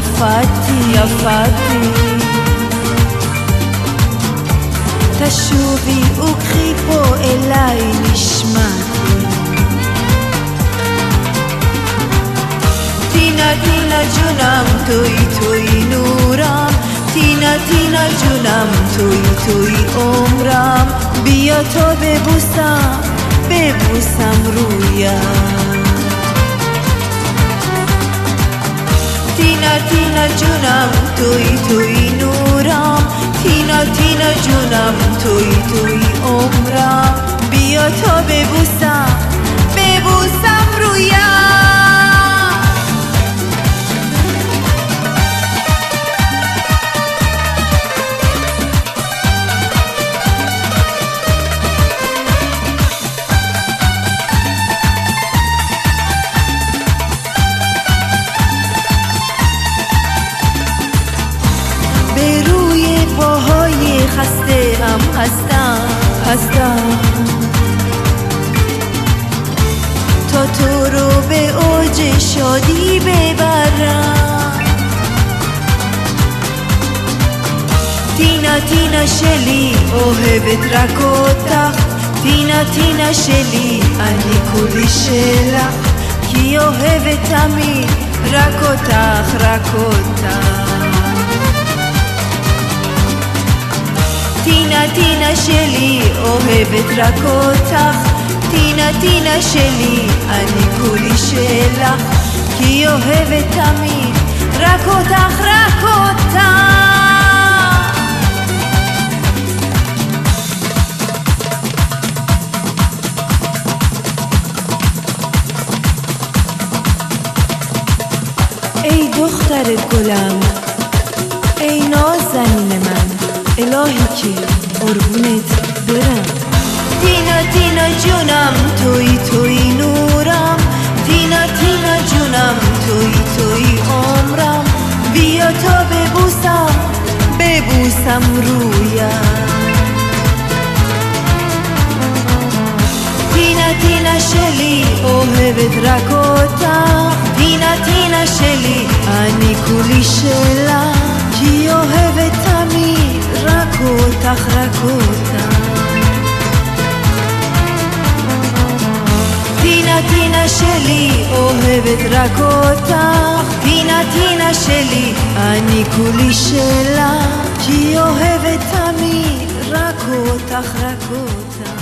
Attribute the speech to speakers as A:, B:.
A: יפתי תשובי וקחי פה אליי נשמתי טינה ג'ונם תוי נורם טינה ג'ונם תוי עומרם بیا تا ببوسم رویم تینا جونم توی نورم تینا جونم توی عمرم بیا تا ببوسم رویم هستم تا تو رو به اوج شادی ببرم تینا شلی אוהבת רק אותך תינה שלי אני כולי שלך כי אוהבת תמיד רק אותך תינה שלי אוהבת רק אותך תינה שלי אני כולי שלך כי אוהבת תמיד רק אותך ای دختر گلم ای نازنین من الهی که قربونت برم تینا جونم توی نورم تینا جونم توی عمرم بیا تا ببوسم رویم تینا شلی אוהבת רק אותך תינה שלי אני כולי שלך כי אוהבת תמיד רק אותך תינה שלי אוהבת רק אותך תינה שלי אני כולי שלך כי אוהבת תמיד רק אותך